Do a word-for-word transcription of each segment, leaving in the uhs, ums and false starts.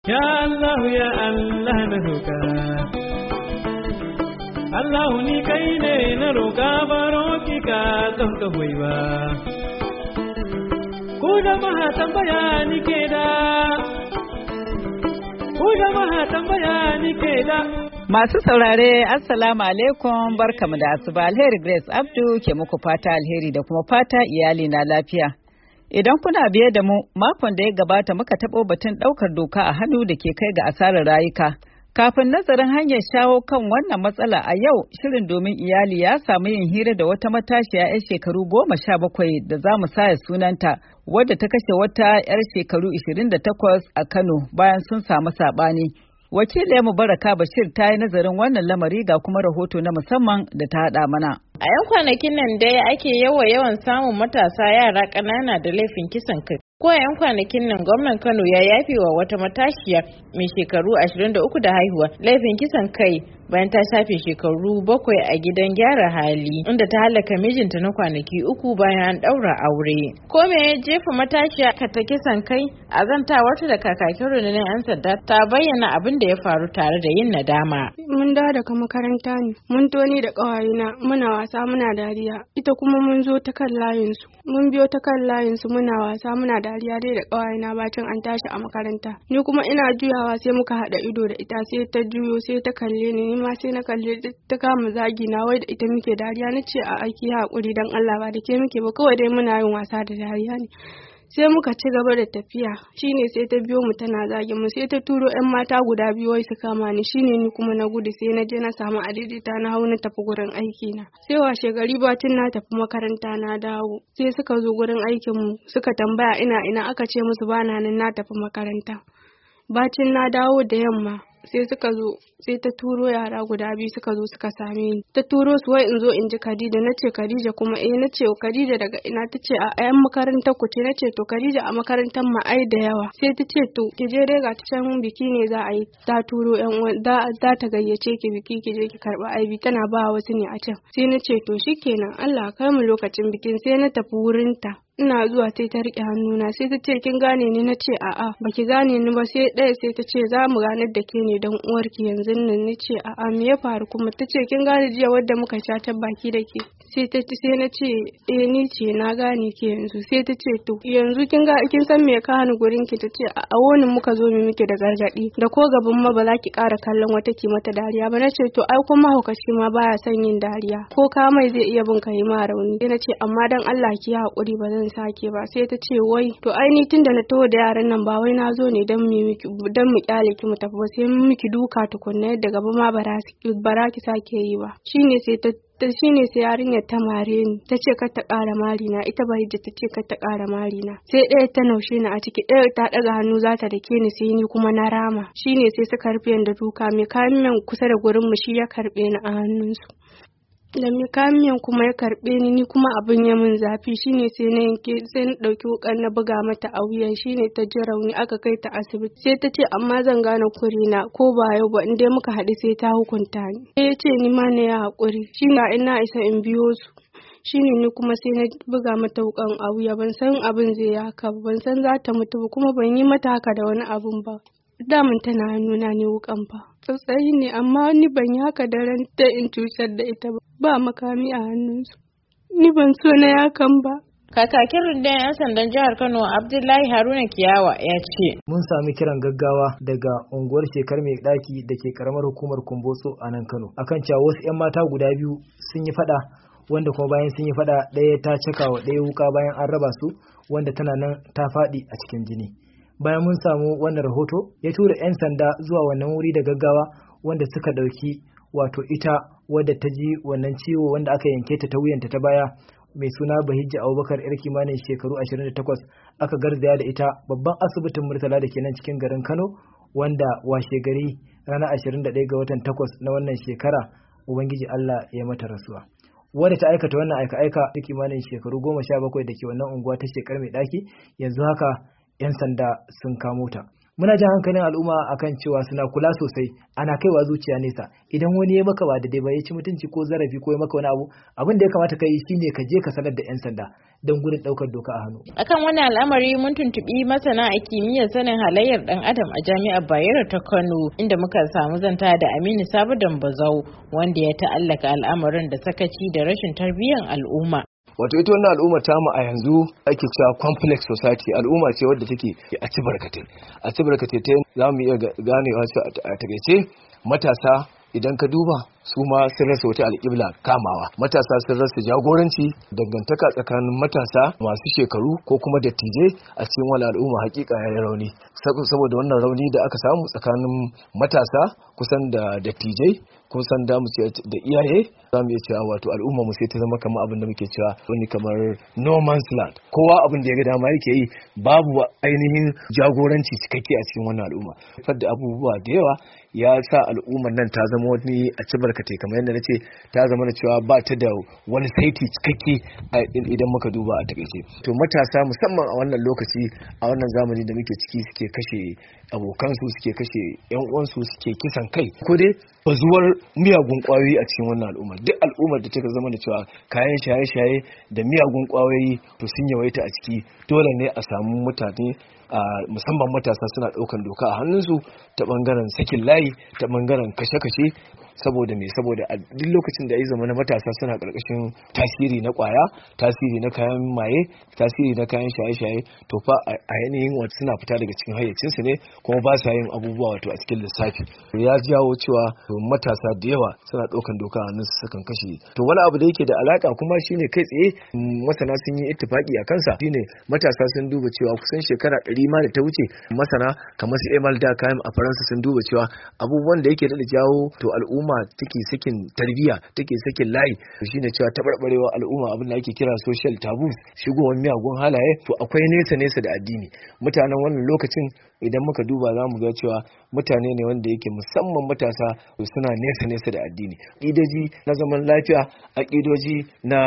Ya Allah ya Allah na roƙa Allah ni kai ne na roƙa baro ki ka don ka hoyi ba ku jama'a tambaya ni ke da ku jama'a tambaya ni ke da. Masu saurare assalamu alaikum barkamu da asuba. Alheri Grace Abdu ke muku fata alheri da kuma fata iyali na lafiya. Idan kuna biye da mu, makon da ya gabata muka taɓo batun ɗaukar doka a hannu da ke kai ga asarar rayuka. Kafin nazarin hanyar shawo kan wannan matsala a yau, shirin domin iyali ya samu yin hira da wata matashiya 'yar shekaru goma sha bakwai da za mu saya sunanta, wadda ta kashe wata 'yar shekaru ishirin da takwas a Kano bayan sun samu saɓani. Wakiliyarmu Baraka Bashir ta yi nazarin wannan lamari ga kuma rahoto na musamman da ta haɗa mana. A yan kwanakin nan dai ake yawa yawan samun matasa yara ƙanana da laifin kisan kai. Ko a yan kwanakin nan gwamnan Kano ya yafe wa wata matashiya mai shekaru ashirin da uku da haihuwa laifin kisan kai bayan ta shafe shekaru bakwai a gidan gyara hali inda ta halaka mijinta na kwanaki uku bayan an ɗaura aure. Ko me ya jefa matashiya ka ta kisan kai? A zantawarta da kakakin rundunar 'yan sanda ta bayyana abin da ya faru tare da yin nadama. Mun dawo daga makaranta ne, mun toni da ƙawayena muna wasa muna dariya, ita kuma mun zo ta kan layinsu. Mun biyo ta kan layinsu muna wasa muna dariya dai da ƙawayena bacin an tashi a makaranta. Ni kuma ina juyawa sai muka haɗa ido da ita sai ta juyo sai ta kalle ni, ni ma sai na kalle ta kama zagi na wai da ita muke dariya na ce a aiki haƙuri dan Allah ba da ke muke ba kawai dai muna yin wasa da dariya ne. Sai muka ci gaba da tafiya shine sai ta biyo mu tana zagin mu sai ta turo yan mata guda biyu wai su kama ni shine ni kuma na gudu sai na je na samu adaidaita na hau na tafi gurin aiki na. Sai washe gari bacin na tafi makaranta na dawo sai suka zo gurin aikin mu suka tambaya ina ina aka ce musu bana nan na tafi makaranta. Bacin na dawo da yamma sai suka zo sai ta turo yara guda biyu suka zo suka same ni ta turo su wai in zo in ji Khadija nace Khadija kuma eh nace Khadija daga ina tace a ayan makarantar ku ce nace to Khadija a makarantar mu ai da yawa sai tace to ki je dai ga ta can biki ne za a yi ta turo yan da za ta gayyace ki biki ki je ki karba aibi tana ba wasu ne a can sai nace to shikenan Allah kai mu lokacin bikin sai na tafi wurin ta ina zuwa sai ta rike hannuna sai ta ce kin gane ni na ce a'a baki gane ni ba sai ɗaya sai ta ce za mu ganar da ke ne dan uwarki yanzu nan ni ce a'a me ya faru kuma ta ce kin gane jiya wadda muka sha ta baki da ke sai ta ce sai na ce eh ni ce na gane ki yanzu sai ta ce to yanzu kin ga kin san me ka hani gurin ki ta ce a wonin muka zo mu miki da gargadi da ko gaban ma ba za ki ƙara kallon wata ki mata dariya ba na ce to ai kuma haukaci ma baya son yin dariya ko ka mai zai iya bin kai ma rauni sai na ce amma dan Allah ki haƙuri ba zan sake ba sai ta ce wai to ai ni tunda na taho da yaran nan ba wai na zo ne dan mu miki dan mu kyale ki mu tafi ba sai mu miki duka tukunna yadda gaba ma bara ki sake yi ba shine sai ta ta shine sai yarinyar ta mare ni ta ce kar ta ƙara mari na ita bai da ta ce kar ta ƙara mari na sai ɗaya ta naushe ni a ciki ɗaya ta ɗaga hannu za ta dake ni sai ni kuma na rama shine sai suka rufe da duka mai kayan kusa da gurin mu shi ya karɓe ni a hannunsu da mai kamiyan kuma ya karbe ni ni kuma abin ya min zafi shine sai na yanke sai na dauki wukan na buga mata a wuya shine ta ji rauni aka kai ta asibiti sai ta ce amma zan gane kurina ko ba yau ba in dai muka haɗu sai ta hukunta ni sai ya ce ni ma ne ya haƙuri shine ina isa in biyo su shine ni kuma sai na buga mata wukan a wuya ban san abin zai yi haka ban san za ta mutu ba kuma ban yi mata haka da wani abun ba damun tana hannuna ne wukan fa tsautsayi ne amma ni ban yi haka da ran ta in cutar da ita ba ba makami a hannunsu ni ban so na yakan ba. Kakakin rundunar 'yan sandan jihar Kano Abdullahi Haruna Kiyawa ya ce mun sami kiran gaggawa daga unguwar Shekar mai daki da ke karamar hukumar Kumbotso a nan Kano akan cewa wasu 'yan mata guda biyu sun yi fada wanda kuma bayan sun yi fada ɗaya ta caka wa ɗaya wuka bayan an raba su wanda tana nan ta faɗi a cikin jini. Bayan mun samu wannan rahoto ya tura 'yan sanda zuwa wannan wuri da gaggawa wanda suka ɗauki wato ita wadda ta ji wannan ciwo wanda aka yanke ta ta wuyanta ta baya mai suna Bahijja Abubakar yar kimanin shekaru ashirin da takwas aka garzaya da ita babban asibitin Murtala da ke nan cikin garin Kano wanda washe gari ranar ashirin da ɗaya ga watan takwas na wannan shekara Ubangiji Allah ya mata rasuwa. Wadda ta aikata wannan aika-aika da kimanin shekaru goma sha bakwai da ke wannan unguwa ta Shekar mai ɗaki yanzu haka 'yan sanda sun kamo ta. muna jan hankalin al'umma akan cewa suna kula sosai, ana kaiwa zuciya nesa. Idan wani ya maka ba da dai ba ya ci mutunci ko zarafi ko ya maka wani abu, abin da ya kamata ka yi shine ka je ka sanar da 'yan sanda don gudun ɗaukar doka a hannu. Akan wani al'amari mun tuntuɓi masana a kimiyyar sanin halayyar ɗan adam a jami'ar Bayero ta Kano, inda muka samu zanta da Aminu Sabo Dambazau, wanda ya ta'allaka al'amarin da sakaci da rashin tarbiyyar al'umma. Wato ita wannan al'umma ta mu a yanzu ake cewa complex society, al'umma ce wadda take a ci barkatai a ci barkatai ta za mu iya ganewa a takaice matasa idan ka duba su ma sun rasa wata alƙibla kamawa, matasa sun rasa jagoranci, dangantaka tsakanin matasa masu shekaru ko kuma dattijai a cikin wani al'umma hakika ya yi rauni. Saboda wannan rauni da aka samu tsakanin matasa kusan da dattijai kusan da mu ce da iyaye, za mu iya cewa wato al'umma mu sai ta zama kamar abin da muke cewa wani kamar no man's land, kowa abin da ya ga dama yake yi, babu ainihin jagoranci cikakke a cikin wannan al'umma. Fadda abubuwa da yawa ya sa al'ummar nan ta zama wani a ci barkatai, kamar yadda na ce ta zama da cewa ba ta da wani saiti cikakke idan muka duba a takaice. To matasa musamman a wannan lokaci, a wannan zamani da muke ciki, suke kashe abokansu, suke kashe yan uwansu, suke kisan kai, ko dai bazuwar miyagun kwayoyi a cikin wannan al'umma. Duk al'ummar da ta zama da cewa kayan shaye-shaye da miyagun kwayoyi to sun yawaita a ciki, dole ne a samu mutane musamman matasa suna ɗaukan doka a hannunsu ta ɓangaren sakin layi, ta ɓangaren kashe-kashe. Saboda me saboda a duk lokacin da ya zama na matasa suna ƙarƙashin tasiri na ƙwaya, tasiri na kayan maye, tasiri na kayan shaye-shaye, to fa a yanayin wata suna fita daga cikin hayyacinsu ne, kuma ba sa yin abubuwa wato a cikin lissafi. Ya jawo cewa matasa da yawa suna ɗaukan doka a hannunsu sukan kashe. To wani abu da yake da alaƙa kuma shine kai tsaye masana sun yi ittifaqi a kansa, shine matasa sun duba cewa kusan shekara ɗari ma da ta wuce, masana kamar su Emile Durkheim a Faransa sun duba cewa abubuwan da yake da jawo to al'umma take sakin tarbiyya, take sakin layi, to shine cewa tabarbarewa al'umma, abin da ake kira social taboos, shigowar miyagun halaye, to akwai nesa nesa da addini. Mutanen wannan lokacin idan muka duba za mu ga cewa mutane ne wanda yake musamman matasa suna nesa nesa da addini. Aƙidoji na zaman lafiya, aƙidoji na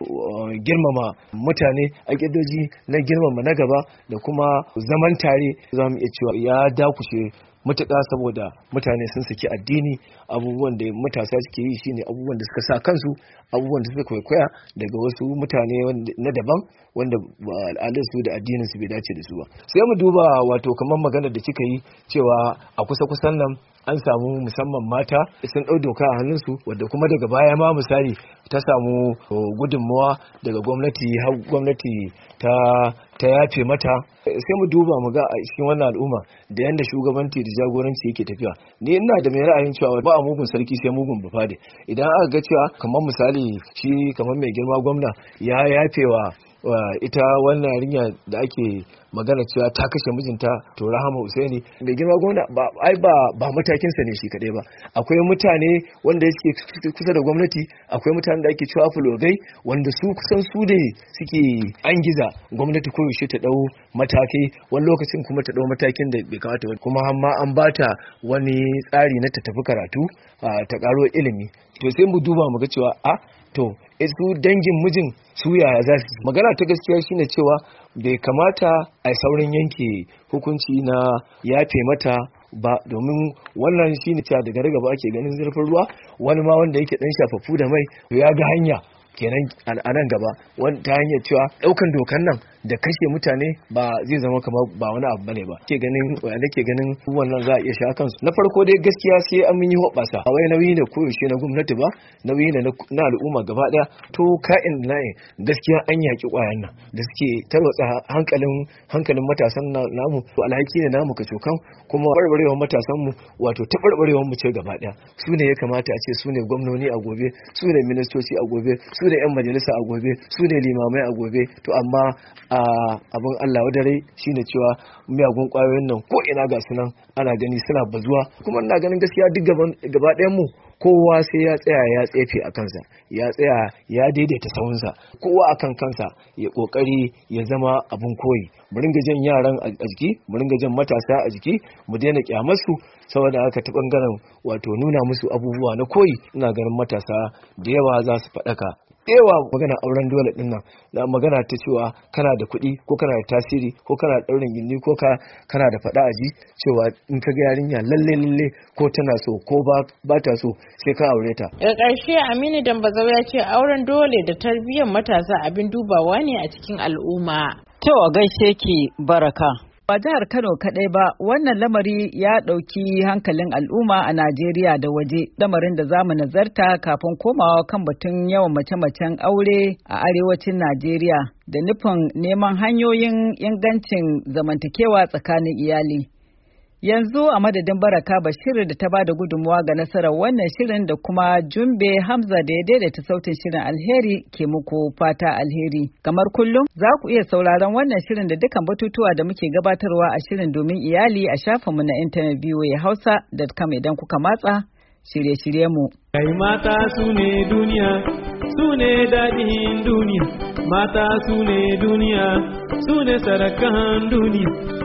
girmama mutane, aƙidoji na girmama na gaba da kuma zaman tare, za mu iya cewa ya dakushe matuƙa saboda mutane sun saki addini. Abubuwan da matasa suke yi shine abubuwan da suka sa kansu, abubuwan da suka kwaikwaya daga wasu mutane na daban wanda al'adarsu da addinin su bai dace da su ba. Sai mu duba wato kamar maganar da kika yi cewa a kusa kusan nan an samu musamman mata sun ɗau doka a hannunsu, wadda kuma daga baya ma misali ta samu gudunmawa daga gwamnati, har gwamnati ta ta yafe mata. Sai mu duba mu ga a cikin wannan al'umma da yanda shugabanci da jagoranci yake tafiya. Ni ina da mai ra'ayin cewa ba a mugun sarki sai mugun bafade. Idan aka ga cewa kamar misali shi kamar mai girma gwamna ya yafewa ita wannan yarinya da ake magana cewa ta kashe mijinta, to Rahama Usaini mai girma gwamna ba ai ba ba matakin sa ne shi kadai ba, akwai mutane wanda suke kusa da gwamnati, akwai mutanen da ake cewa fulogai wanda su kusan su ne suke angiza gwamnati ko yaushe ta dau matakai, wani lokacin kuma ta dau matakin da bai kamata ba, kuma amma an bata wani tsari na ta tafi karatu ta karo ilimi. To sai mu duba mu ga cewa a to su dangin mijin su yaya za su magana ta gaskiya shine cewa bai kamata a saurin yanke hukunci na yafe mata ba, domin wannan shine cewa daga riga ba ake ganin zurfin ruwa. Wani ma wanda yake dan shafafu da mai ya ga hanya kenan a nan gaba ta hanyar cewa daukan dokan nan da kashe mutane ba zai zama kamar ba wani abu bane ba. Ke ganin wanda ke ganin wannan za a iya sha kansu. Na farko dai gaskiya sai an yi hoɓasa, ba wai nauyi ne koyaushe na gwamnati ba, nauyi ne na al'umma gaba daya. To ka'in na'in gaskiya an yaki kwayan nan da suke tarwatsa hankalin hankalin matasan namu, to alhaki ne namu ka cokan, kuma barbarewar matasan mu wato tabarbarewar mu ce gaba daya. Su ne ya kamata a ce su ne gwamnoni a gobe, su ne ministoci a gobe, su ne yan majalisa a gobe, su ne limamai a gobe. To amma a abin Allah wadare shine cewa miyagun kwayoyin nan ko ina ga su nan ana gani suna bazuwa, kuma ina ganin gaskiya duk gaba ɗayan mu kowa sai ya tsaya ya tsefe a kansa, ya tsaya ya daidaita sahunsa, kowa akan kansa ya kokari ya zama abin koyi. Mu ringa jan yaran a jiki, mu ringa jan matasa a jiki, mu daina kyamarsu, saboda haka ta bangaren wato nuna musu abubuwa na koyi, ina ganin matasa da yawa za su faɗaka yawa magana auren dole din nan da magana ta cewa kana da kuɗi ko kana da tasiri ko kana da ɗaurin gindi ko ka kana da faɗa aji cewa in ka ga yarinya lalle lalle ko tana so ko ba ba ta so sai ka aure ta. Daga ƙarshe Aminu Dambazau ya ce auren dole da tarbiyyar matasa abin dubawa ne a cikin al'umma. To a gaishe ki Baraka. Ba jihar Kano kaɗai ba, wannan lamari ya ɗauki hankalin al'umma a Najeriya da waje, lamarin da za mu nazarta kafin komawa kan batun yawan mace-macen aure a arewacin Najeriya da nufin neman hanyoyin ingancin zamantakewa tsakanin iyali. Yanzu a madadin Baraka Bashir da ta ba da gudunmuwa ga nasarar wannan shirin da kuma Jumbe Hamza da ya daidaita sautin shirin alheri ke muku fata alheri. Kamar kullum za ku iya sauraron wannan shirin da dukkan batutuwa da muke gabatarwa a shirin domin iyali a shafinmu na intanet v o a hausa dot com idan kuka matsa shirye-shiryenmu. Kai mata su ne duniya, su ne daɗin duniya, mata su ne duniya, su ne sarakan duniya.